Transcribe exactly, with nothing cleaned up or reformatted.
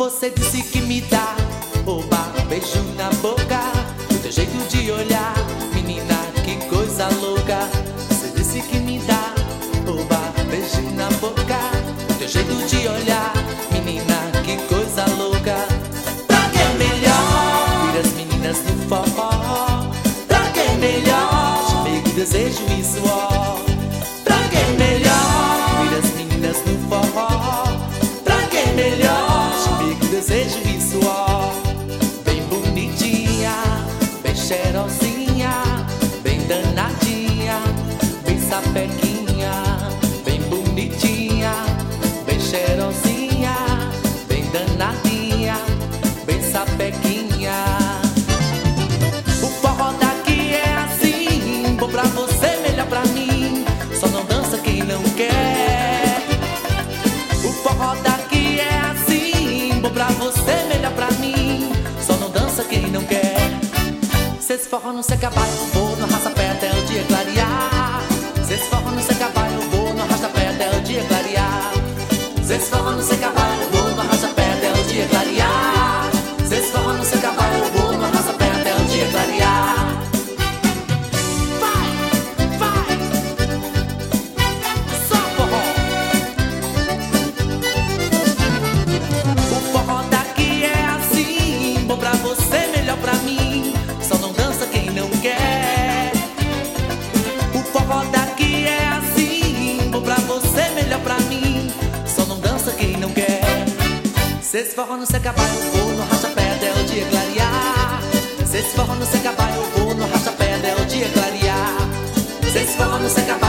Você disse que me dá, oba, beijo na boca. O teu jeito de olhar, menina, que coisa louca. Você disse que me dá, oba, beijo na boca. O teu jeito de olhar, menina, que coisa louca. Pra que é melhor vir as meninas no forró? Pra que é melhor chamego, desejo e suor? Pra que é melhor vir as meninas no forró? Pra que é melhor chamego, desejo e suor? Bem bonitinha, bem cheirosinha, bem danadinha, bem sapequinha. Bem bonitinha, bem cheirosinha, bem danadinha, bem sapequinha. O forró daqui é assim, bom pra você, melhor pra mim. Só não dança quem não quer. O forró daqui é assim, bom pra você, melhor pra mim. Só não dança quem não quer. Se esse forró não se acabar, eu vou no arrasta-pé até o dia clarear. Se esse forró não se acabar, eu vou no arrasta-pé até o dia clarear. Se esse forró não se acabar, eu vou no arrasta-pé até o dia clarear. Se esse forró não se acabar, eu vou no arrasta-pé até o dia clarear. Vai, vai, só forró. O forró daqui é assim, bom pra você, melhor pra mim. Só não dança quem não quer. O forró daqui é assim, bom pra você, melhor pra mim. Só não dança quem não quer. Se esse forró não se acabar, eu vou no arrasta-pé até o dia clarear. Se esse forró não se acabar, eu vou no arrasta-pé até o dia clarear. Se esse forró não se acabar,